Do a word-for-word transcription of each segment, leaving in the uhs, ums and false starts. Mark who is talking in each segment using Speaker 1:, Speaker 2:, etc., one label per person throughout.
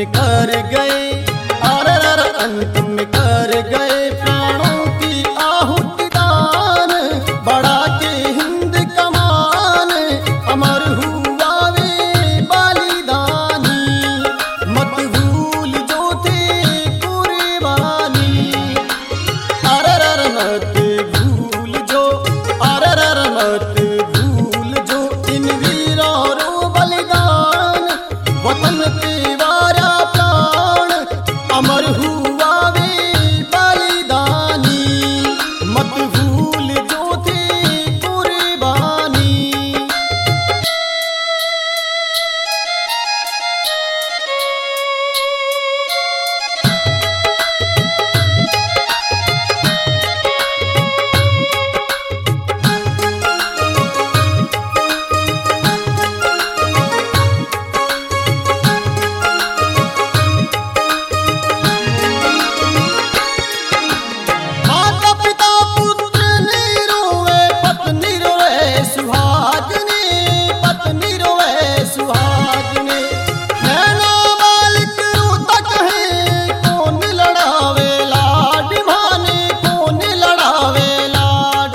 Speaker 1: कर गए, अरे अरे अंतिम कर गए प्राणों की आहुति दान। बढ़ा के हिंद कमान अमर हुआ वे बलिदानी। मत भूल जो थे कुर्बानी, अरे अरे मत भूल जो, अरे अरे मत भूल जो इन वीरों रो बलिदान। वतन के वारा प्राण अमर हुआ वे बलिदानी। मत भूल जो थे कुर्बानी। माता पिता पुत्र ने रोए, पत्नी रोए सुहागिनी, पत्नी रोए सुहागिनी। नैना बालिक रोता कहे कौन लड़ावे लाड, भाने कौन लड़ावे लाड।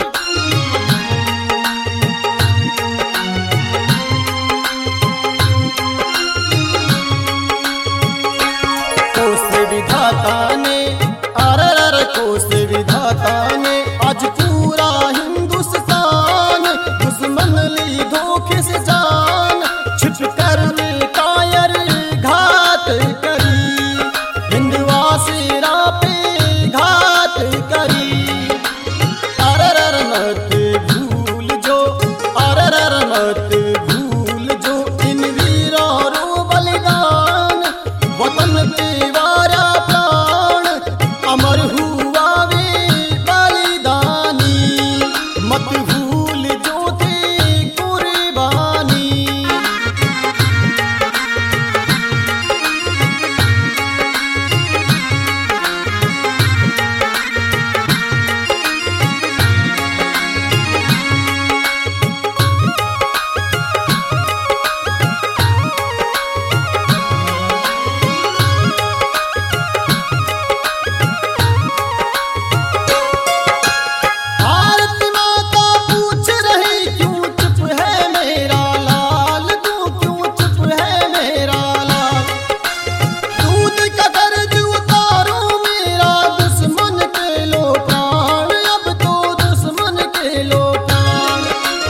Speaker 1: कोस विधाता ने, अरे अरे कोस विधाता ने आज पूरा हिंदुस्तान दुश्मन ली धोखे से जान। छिप कर कायर घात करी, हिंदवासी राह पे घात करी। अरे अरे मत भूल जो, अरे अरे मत भूल जो इन वीरों रो बलिदान। वतन के वारा प्राण अमर हुआ वे बलिदानी। मत भूल जो थे कुर्बानी। भारत माता पूछ रही क्यों चुप है मेरा लाल, तू क्यों चुप है मेरा लाल। दूध का दर्द उतारो मेरा, दुश्मन के लो प्राण, अब तो दुश्मन के लो प्राण।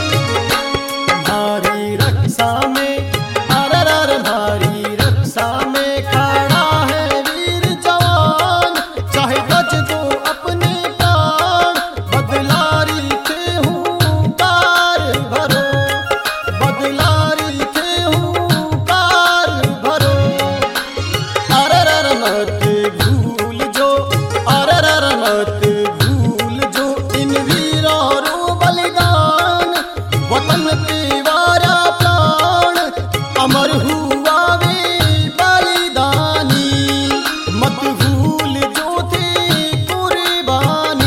Speaker 1: भारी रक्षा में, अरे अरे भारी रक्षा में खड़ा है वीर जवान। चाहे बच दो अपने प्राण, बदलारी के हुंकार भरो, बदलारी के हुंकार भरो। अरे अरे मत भूल जो, अरे अरे मत भूल जो इन वीरों रो बलिदान। वतन के वारा प्राण अमर हुआ वे बलिदानी। मत भूल जो थे कुर्बानी।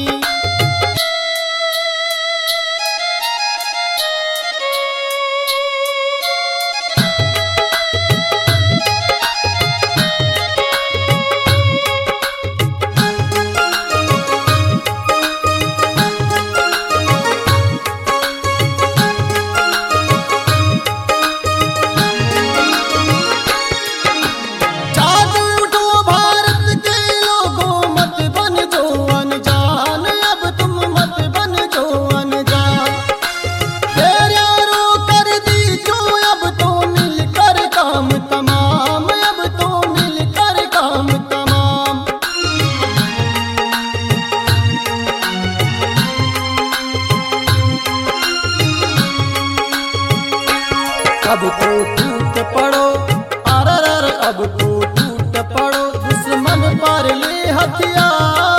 Speaker 1: जाग उठो भारत के लोगों, मत बन जो अनजान। अब तुम मत बन जो अनजान। तेरे रो कर दी जो अब तो मिलकर काम तमाम, अब तो मिलकर काम तमाम। अब तो टूट पड़ो, अरे अरे अब तो टूट पड़ो दुश्मन पर ले हथियार।